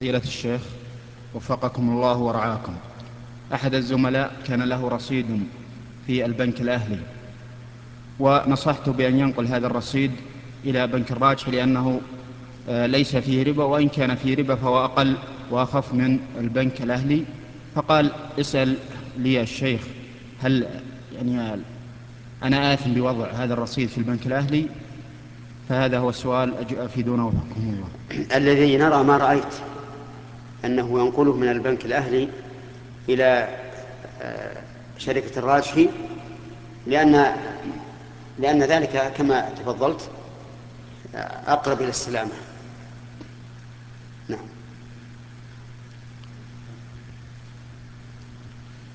فضيلة الشيخ وفقكم الله ورعاكم. أحد الزملاء كان له رصيد في البنك الأهلي، ونصحته بأن ينقل هذا الرصيد إلى بنك الراجح لأنه ليس فيه ربا، وإن كان فيه ربا فهو أقل وأخف من البنك الأهلي. فقال: اسأل لي الشيخ، هل يعني أنا آثم بوضع هذا الرصيد في البنك الأهلي؟ فهذا هو السؤال، أفيدونا وفقكم الله. الذي نرى ما رأيت أنه ينقله من البنك الأهلي إلى شركة الراجحي، لأن ذلك كما تفضلت أقرب إلى السلامة.